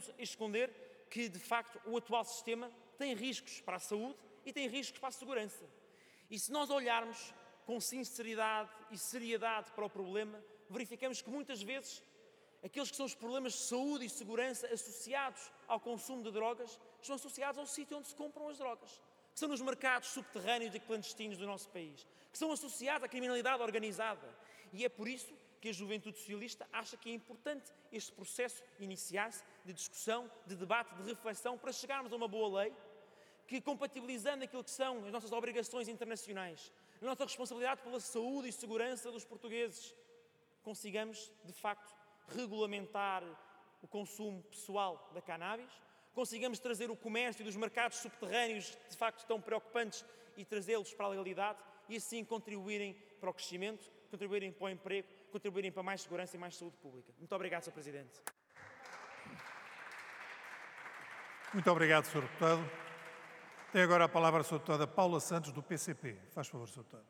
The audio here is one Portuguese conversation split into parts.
podemos esconder que, de facto, o atual sistema tem riscos para a saúde e tem riscos para a segurança. E se nós olharmos com sinceridade e seriedade para o problema, verificamos que muitas vezes aqueles que são os problemas de saúde e segurança associados ao consumo de drogas estão associados ao sítio onde se compram as drogas, que são nos mercados subterrâneos e clandestinos do nosso país, que são associados à criminalidade organizada. E é por isso que a Juventude Socialista acha que é importante este processo iniciar-se de discussão, de debate, de reflexão, para chegarmos a uma boa lei que, compatibilizando aquilo que são as nossas obrigações internacionais, a nossa responsabilidade pela saúde e segurança dos portugueses, consigamos, de facto, regulamentar o consumo pessoal da cannabis, consigamos trazer o comércio dos mercados subterrâneos, de facto tão preocupantes, e trazê-los para a legalidade e assim contribuírem para o crescimento, contribuírem para o emprego, contribuírem para mais segurança e mais saúde pública. Muito obrigado, Sr. Presidente. Muito obrigado, Sr. Deputado. Tem agora a palavra a Sra. Deputada Paula Santos, do PCP. Faz favor, Sr. Deputado.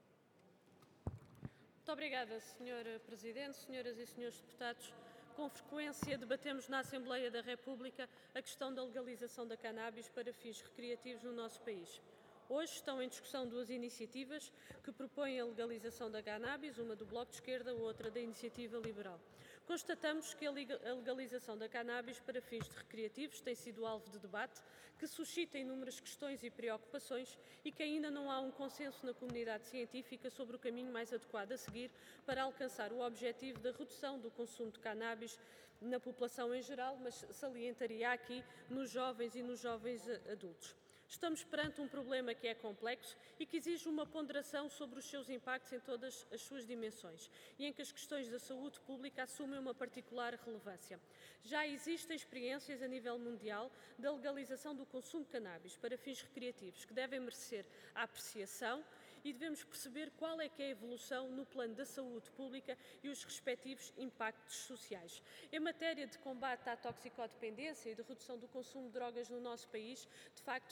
Muito obrigada, Sr. Presidente, senhoras e senhores deputados. Com frequência debatemos na Assembleia da República a questão da legalização da cannabis para fins recreativos no nosso país. Hoje estão em discussão duas iniciativas que propõem a legalização da cannabis, uma do Bloco de Esquerda, outra da Iniciativa Liberal. Constatamos que a legalização da cannabis para fins recreativos tem sido alvo de debate, que suscita inúmeras questões e preocupações e que ainda não há um consenso na comunidade científica sobre o caminho mais adequado a seguir para alcançar o objetivo da redução do consumo de cannabis na população em geral, mas salientaria aqui nos jovens e nos jovens adultos. Estamos perante um problema que é complexo e que exige uma ponderação sobre os seus impactos em todas as suas dimensões e em que as questões da saúde pública assumem uma particular relevância. Já existem experiências a nível mundial da legalização do consumo de cannabis para fins recreativos que devem merecer a apreciação e devemos perceber qual é que é a evolução no plano da saúde pública e os respectivos impactos sociais. Em matéria de combate à toxicodependência e de redução do consumo de drogas no nosso país, de facto,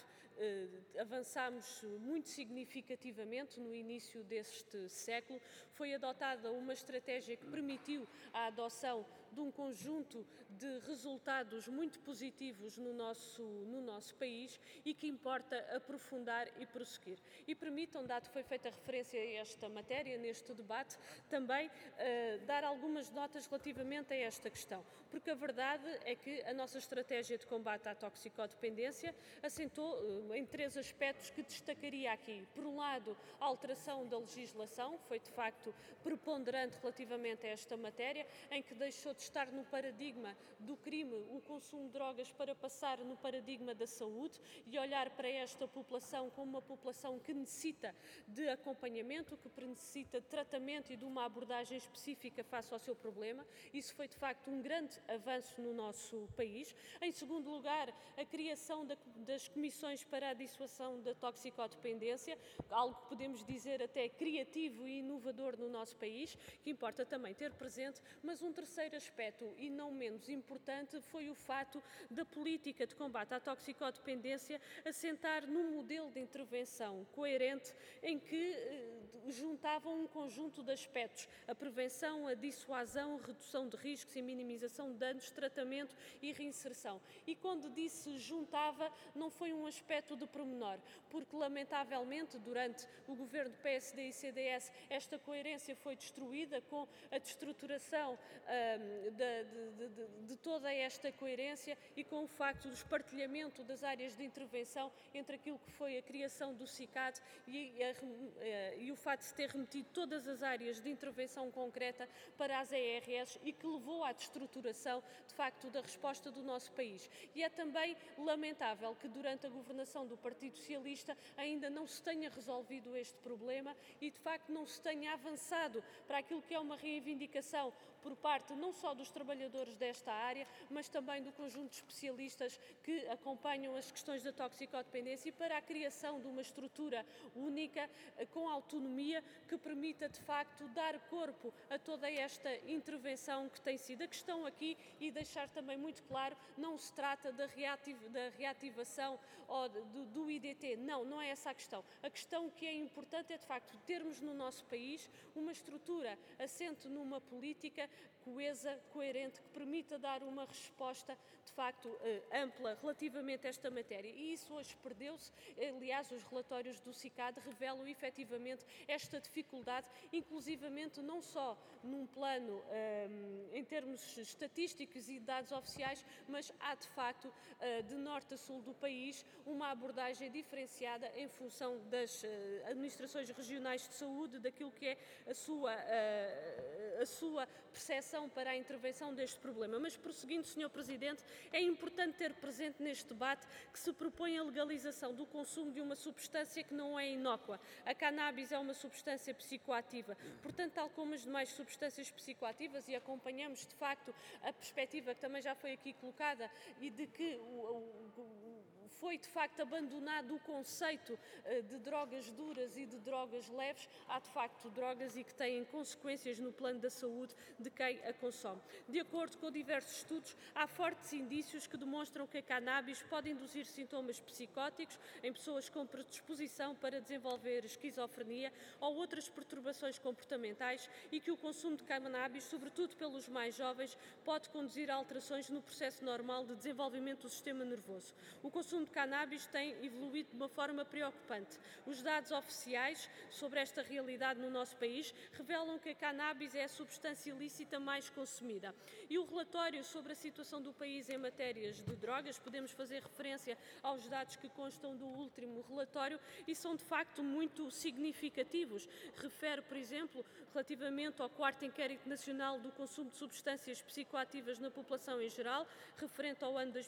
avançámos muito significativamente no início deste século. Foi adotada uma estratégia que permitiu a adoção de um conjunto de resultados muito positivos no nosso país e que importa aprofundar e prosseguir. E permitam, dado que foi feita referência a esta matéria neste debate, também dar algumas notas relativamente a esta questão, porque a verdade é que a nossa estratégia de combate à toxicodependência assentou em três aspectos que destacaria aqui. Por um lado, a alteração da legislação foi de facto preponderante relativamente a esta matéria, em que deixou de estar no paradigma do crime o consumo de drogas para passar no paradigma da saúde e olhar para esta população como uma população que necessita de acompanhamento, que necessita de tratamento e de uma abordagem específica face ao seu problema. Isso foi de facto um grande avanço no nosso país. Em segundo lugar, a criação das comissões para a dissuasão da toxicodependência, algo que podemos dizer até criativo e inovador no nosso país, que importa também ter presente, mas um terceiro aspecto, e não menos importante, foi o fato da política de combate à toxicodependência assentar num modelo de intervenção coerente em que juntavam um conjunto de aspectos: a prevenção, a dissuasão, a redução de riscos e minimização de danos, tratamento e reinserção. E quando disse juntava, não foi um aspecto de pormenor, porque lamentavelmente durante o governo do PSD e CDS esta coerência foi destruída com a destruturação de toda esta coerência e com o facto do espartilhamento das áreas de intervenção entre aquilo que foi a criação do CICAD e o facto de se ter remetido todas as áreas de intervenção concreta para as ERS e que levou à destruturação, de facto, da resposta do nosso país. E é também lamentável que durante a governação do Partido Socialista ainda não se tenha resolvido este problema e, de facto, não se tenha avançado para aquilo que é uma reivindicação por parte não só dos trabalhadores desta área, mas também do conjunto de especialistas que acompanham as questões da toxicodependência e para a criação de uma estrutura única com autonomia que permita, de facto, dar corpo a toda esta intervenção que tem sido. A questão aqui, e deixar também muito claro, não se trata da reativação do IDT. Não é essa a questão. A questão que é importante é, de facto, termos no nosso país uma estrutura assente numa política política coesa, coerente, que permita dar uma resposta, de facto, ampla relativamente a esta matéria. E isso hoje perdeu-se. Aliás, os relatórios do CICAD revelam efetivamente esta dificuldade, inclusivamente não só num plano em termos estatísticos e dados oficiais, mas há, de facto, de norte a sul do país, uma abordagem diferenciada em função das administrações regionais de saúde, daquilo que é a sua percepção para a intervenção deste problema. Mas, prosseguindo, Sr. Presidente, é importante ter presente neste debate que se propõe a legalização do consumo de uma substância que não é inócua. A cannabis é uma substância psicoativa, portanto, tal como as demais substâncias psicoativas, e acompanhamos, de facto, a perspectiva que também já foi aqui colocada e de que foi, de facto, abandonado o conceito de drogas duras e de drogas leves. Há, de facto, drogas e que têm consequências no plano da saúde de quem a consome. De acordo com diversos estudos, há fortes indícios que demonstram que a cannabis pode induzir sintomas psicóticos em pessoas com predisposição para desenvolver esquizofrenia ou outras perturbações comportamentais e que o consumo de cannabis, sobretudo pelos mais jovens, pode conduzir a alterações no processo normal de desenvolvimento do sistema nervoso. O consumo de cannabis tem evoluído de uma forma preocupante. Os dados oficiais sobre esta realidade no nosso país revelam que a cannabis é a substância ilícita mais consumida. E o relatório sobre a situação do país em matérias de drogas, podemos fazer referência aos dados que constam do último relatório e são de facto muito significativos. Refere, por exemplo, relativamente ao 4º Inquérito Nacional do Consumo de Substâncias Psicoativas na População em Geral, referente ao ano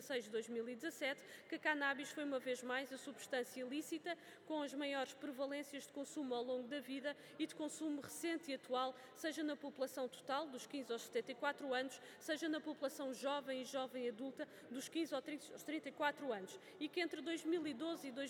2016-2017, que a cannabis foi uma vez mais a substância ilícita com as maiores prevalências de consumo ao longo da vida e de consumo recente e atual, seja na população total, dos 15 aos 74 anos, seja na população jovem e jovem adulta, dos 15 aos 34 anos, e que entre 2012 e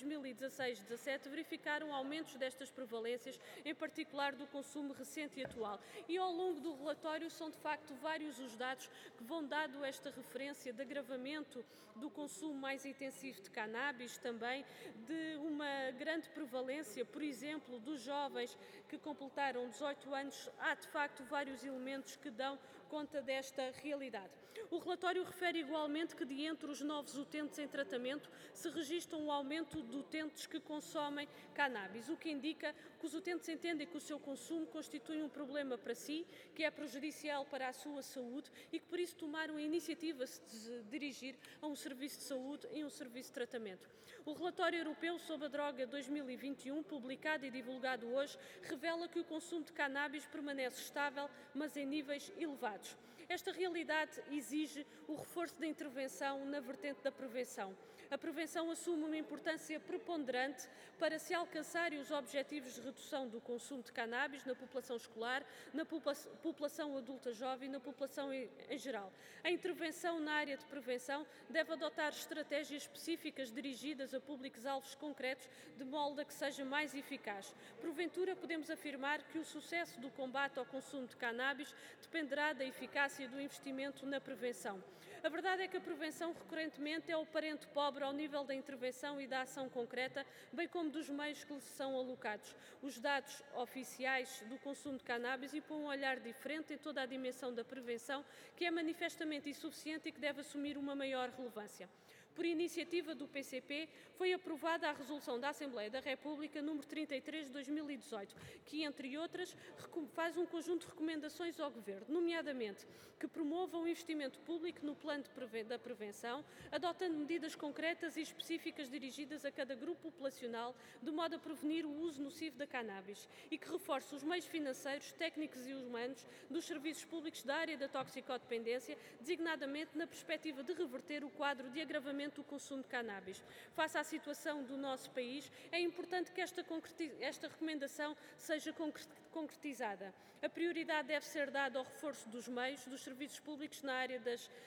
2016-17 verificaram aumentos destas prevalências, em particular do consumo recente e atual. E ao longo do relatório são de facto vários os dados que vão dando esta referência de agravamento do consumo mais intensivo de cannabis, também de uma grande prevalência, por exemplo, dos jovens que completaram 18 anos. Há de facto vários elementos que dão conta desta realidade. O relatório refere igualmente que de entre os novos utentes em tratamento se registra um aumento de utentes que consomem cannabis, o que indica que os utentes entendem que o seu consumo constitui um problema para si, que é prejudicial para a sua saúde e que por isso tomaram a iniciativa de se dirigir a um serviço de saúde e um serviço de tratamento. O relatório europeu sobre a droga 2021, publicado e divulgado hoje, revela que o consumo de cannabis permanece estável, mas em níveis elevados. Esta realidade exige o reforço da intervenção na vertente da prevenção. A prevenção assume uma importância preponderante para se alcançarem os objetivos de redução do consumo de cannabis na população escolar, na população adulta jovem e na população em geral. A intervenção na área de prevenção deve adotar estratégias específicas dirigidas a públicos-alvos concretos, de modo a que seja mais eficaz. Porventura, podemos afirmar que o sucesso do combate ao consumo de cannabis dependerá da eficácia do investimento na prevenção. A verdade é que a prevenção recorrentemente é o parente pobre ao nível da intervenção e da ação concreta, bem como dos meios que lhe são alocados. Os dados oficiais do consumo de cannabis impõem um olhar diferente em toda a dimensão da prevenção, que é manifestamente insuficiente e que deve assumir uma maior relevância. Por iniciativa do PCP, foi aprovada a Resolução da Assembleia da República número 33 de 2018, que, entre outras, faz um conjunto de recomendações ao Governo, nomeadamente que promova o investimento público no plano da prevenção, adotando medidas concretas e específicas dirigidas a cada grupo populacional, de modo a prevenir o uso nocivo da cannabis, e que reforce os meios financeiros, técnicos e humanos dos serviços públicos da área da toxicodependência, designadamente na perspectiva de reverter o quadro de agravamento do consumo de cannabis. Face à situação do nosso país, é importante que esta recomendação seja concretizada. A prioridade deve ser dada ao reforço dos meios, dos serviços públicos na área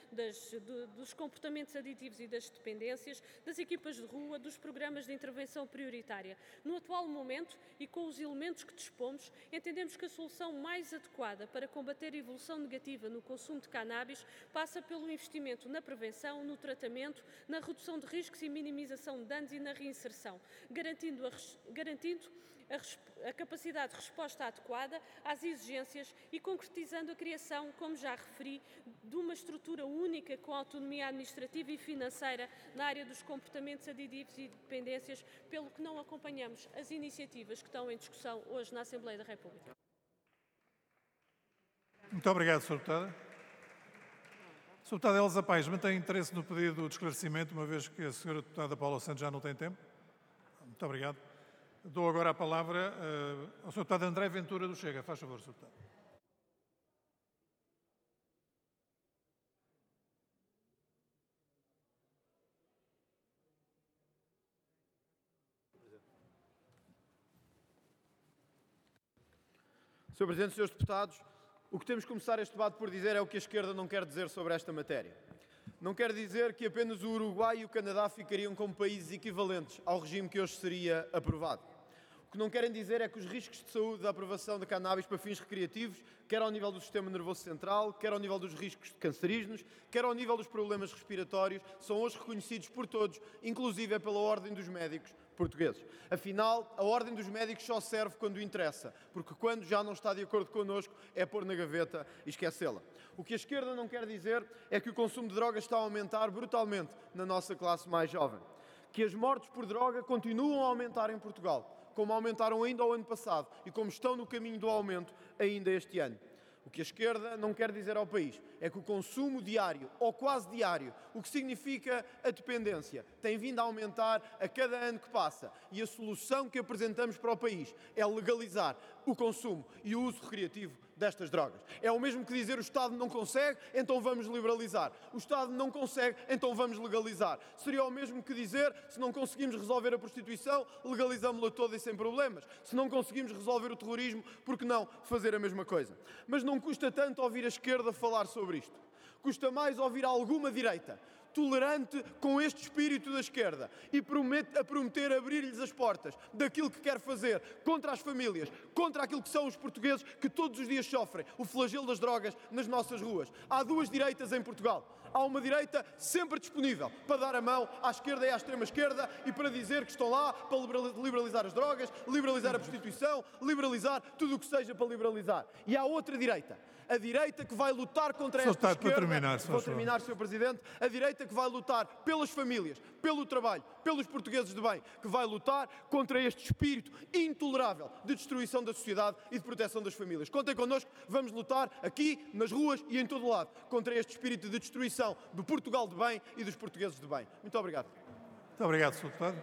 dos comportamentos aditivos e das dependências, das equipas de rua, dos programas de intervenção prioritária. No atual momento, e com os elementos que dispomos, entendemos que a solução mais adequada para combater a evolução negativa no consumo de cannabis passa pelo investimento na prevenção, no tratamento, na redução de riscos e minimização de danos e na reinserção, garantindo a capacidade de resposta adequada às exigências e concretizando a criação, como já referi, de uma estrutura única com autonomia administrativa e financeira na área dos comportamentos aditivos e dependências, pelo que não acompanhamos as iniciativas que estão em discussão hoje na Assembleia da República. Muito obrigado, Sr. Deputada. Sr. Deputada Elsa Paes, mantém interesse no pedido de esclarecimento, uma vez que a Sra. Deputada Paula Santos já não tem tempo? Muito obrigado. Dou agora a palavra ao Sr. Deputado André Ventura do Chega. Faz favor, Sr. Deputado. Sr. Presidente, Srs. Deputados, o que temos que começar este debate por dizer é o que a esquerda não quer dizer sobre esta matéria. Não quer dizer que apenas o Uruguai e o Canadá ficariam como países equivalentes ao regime que hoje seria aprovado. O que não querem dizer é que os riscos de saúde da aprovação da cannabis para fins recreativos, quer ao nível do sistema nervoso central, quer ao nível dos riscos cancerígenos, quer ao nível dos problemas respiratórios, são hoje reconhecidos por todos, inclusive pela Ordem dos Médicos portugueses. Afinal, a Ordem dos Médicos só serve quando interessa, porque quando já não está de acordo connosco é pôr na gaveta e esquecê-la. O que a esquerda não quer dizer é que o consumo de drogas está a aumentar brutalmente na nossa classe mais jovem. Que as mortes por droga continuam a aumentar em Portugal, como aumentaram ainda ao ano passado e como estão no caminho do aumento ainda este ano. O que a esquerda não quer dizer ao país é que o consumo diário, ou quase diário, o que significa a dependência, tem vindo a aumentar a cada ano que passa. E a solução que apresentamos para o país é legalizar o consumo e o uso recreativo destas drogas. É o mesmo que dizer o Estado não consegue, então vamos liberalizar. O Estado não consegue, então vamos legalizar. Seria o mesmo que dizer, se não conseguimos resolver a prostituição, legalizamos-la toda e sem problemas. Se não conseguimos resolver o terrorismo, por que não fazer a mesma coisa? Mas não custa tanto ouvir a esquerda falar sobre isto. Custa mais ouvir alguma direita tolerante com este espírito da esquerda e prometer abrir-lhes as portas daquilo que quer fazer contra as famílias, contra aquilo que são os portugueses que todos os dias sofrem o flagelo das drogas nas nossas ruas. Há duas direitas em Portugal. Há uma direita sempre disponível para dar a mão à esquerda e à extrema-esquerda e para dizer que estão lá para liberalizar as drogas, liberalizar a prostituição, liberalizar tudo o que seja para liberalizar. E há outra direita. A direita que vai lutar contra esta esquerda, vou terminar, Sr. Presidente, a direita que vai lutar pelas famílias, pelo trabalho, pelos portugueses de bem, que vai lutar contra este espírito intolerável de destruição da sociedade e de proteção das famílias. Contem connosco, vamos lutar aqui, nas ruas e em todo o lado, contra este espírito de destruição do Portugal de bem e dos portugueses de bem. Muito obrigado. Muito obrigado, Sr. Deputado.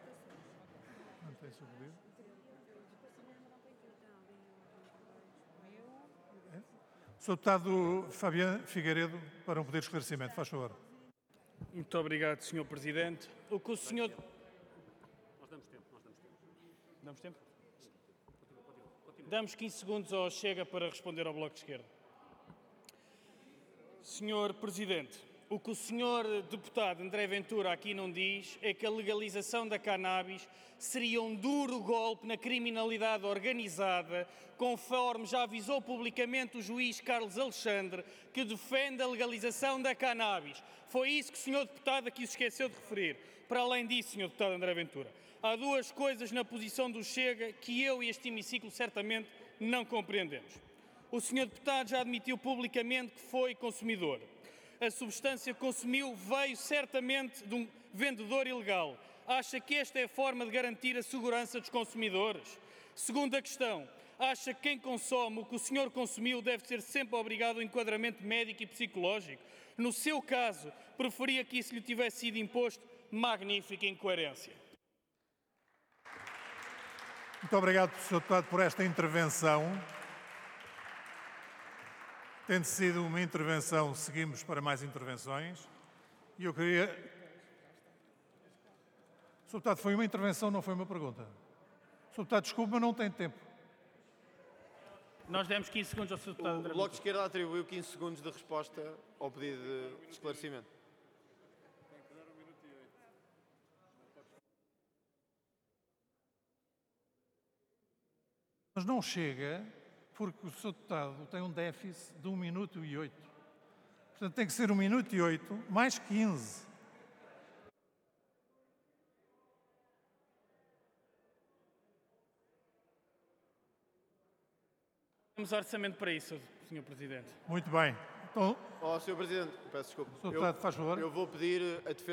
Mantém-se o pedido. Sr. Deputado Fabiano Figueiredo, para um pedido de esclarecimento. Faz favor. Muito obrigado, Sr. Presidente. O que o Sr. Nós damos tempo. Damos tempo? Damos 15 segundos ao Chega para responder ao Bloco de Esquerda. Sr. Presidente, o que o Sr. Deputado André Ventura aqui não diz é que a legalização da cannabis seria um duro golpe na criminalidade organizada, conforme já avisou publicamente o juiz Carlos Alexandre, que defende a legalização da cannabis. Foi isso que o Sr. Deputado aqui se esqueceu de referir. Para além disso, Sr. Deputado André Ventura, há duas coisas na posição do Chega que eu e este hemiciclo certamente não compreendemos. O Sr. Deputado já admitiu publicamente que foi consumidor. A substância que consumiu veio certamente de um vendedor ilegal. Acha que esta é a forma de garantir a segurança dos consumidores? Segunda questão, acha que quem consome o que o senhor consumiu deve ser sempre obrigado ao enquadramento médico e psicológico? No seu caso, preferia que isso lhe tivesse sido imposto? Magnífica incoerência. Muito obrigado, Sr. Deputado, por esta intervenção. Tendo sido uma intervenção, seguimos para mais intervenções. E eu queria... Sr. Deputado, foi uma intervenção, não foi uma pergunta. Sr. Deputado, desculpe, mas não tem tempo. Nós demos 15 segundos ao Sr. Deputado André. O Bloco de Esquerda atribuiu 15 segundos de resposta ao pedido de esclarecimento. Mas não chega, porque o Sr. Deputado tem um déficit de 1 minuto e 8. Portanto, tem que ser 1 minuto e 8, mais 15. Temos orçamento para isso, Sr. Presidente. Muito bem. Então, Sr. Presidente, peço desculpa. Sr. Deputado, faz favor. Eu vou pedir a defesa